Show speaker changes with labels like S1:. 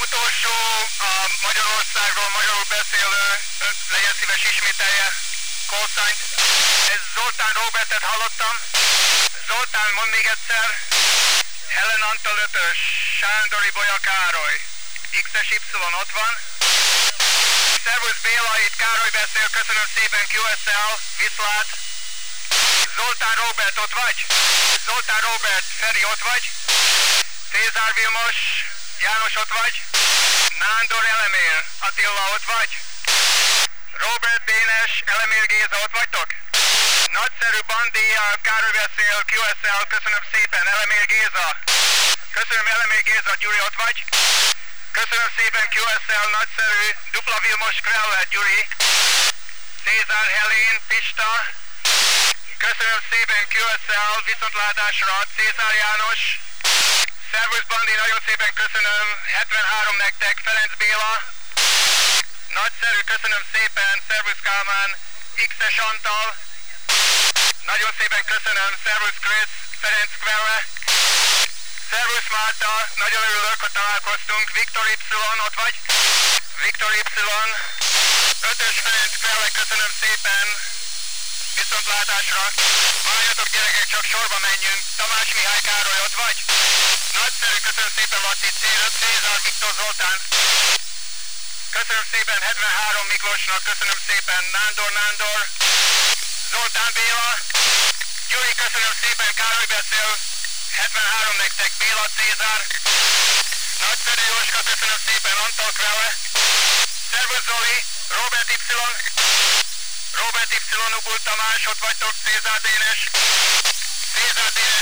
S1: Utolsó a Magyarországról magyarul beszélő, legyen szíves ismételje, callsign. Ez Zoltán Robertet hallottam. Zoltán, mondd még egyszer. Helen Antal 5-ös, Sándor Ibolya Károly. X-es Y ott van. Szervusz Béla, itt Károly beszél, köszönöm szépen QSL, viszlát. Zoltán Robert, ott vagy? Zoltán Robert, Feri, ott vagy? Cézár Vilmos, János, ott vagy? Nándor Elemér, Attila, ott vagy? Robert Dénes, Elemér Géza, ott vagytok? Nagyszerű Bandi, Károly beszél, QSL, köszönöm szépen, Elemér Géza. Köszönöm Elemér Géza, Gyuri, ott vagy? Köszönöm szépen QSL, nagyszerű, Dupla Vilmos Krellet, Gyuri. Cézár Helén, Pista. Köszönöm szépen QSL, viszontlátásra, Cézár János. Szervusz Bandi, nagyon szépen köszönöm, 73 nektek, Ferenc Béla. Nagyszerű, köszönöm szépen, szervusz Kálmán, X-es Antal. Nagyon szépen köszönöm, szervusz Chris, Ferenc Kvelle. Szervusz Márta, nagyon örülök, hogy találkoztunk, Viktor Y, ott vagy? Viktor Y, 5-ös Ferenc Kvelle, köszönöm szépen. Viszontlátásra. Várjatok gyerekek, csak sorba menjünk. Tamás Mihály Károly, ott vagy? Nagyszerű, köszönöm szépen Laci, C5, Cézár, Viktor Zoltán. Köszönöm szépen 73 Miklósnak, köszönöm szépen Nándor. Zoltán Béla. Gyuri, köszönöm szépen, Károly beszél. 73 nektek, Béla, Cézár. Nagyszerű Jóska, köszönöm szépen, Antal Kvelle. Szervusz Zoli, Robert Y. Robert Y. Ubul Tamás, ott vagytok, Cézár Dénes. Cézár Dénes